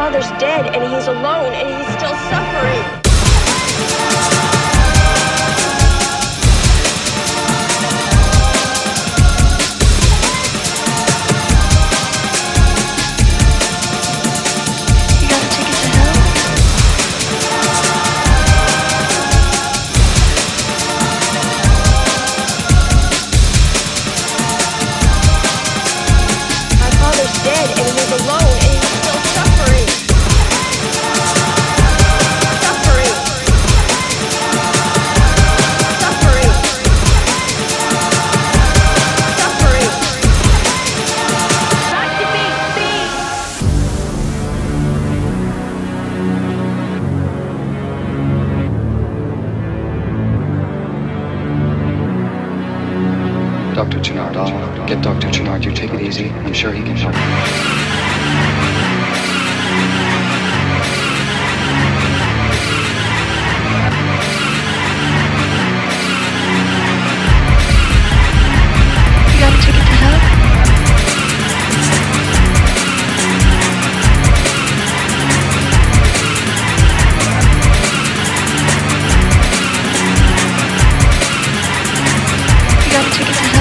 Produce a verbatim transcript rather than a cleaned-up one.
father's dead and he's alone and he's still suffering. Dead and he's alone and he's still suffering. Suffering. Suffering. Suffering. Back to me, please. Doctor Chenard, I'll get Doctor Chenard. You take it easy. I'm sure he can help. You got a ticket to hell? You got a ticket to hell?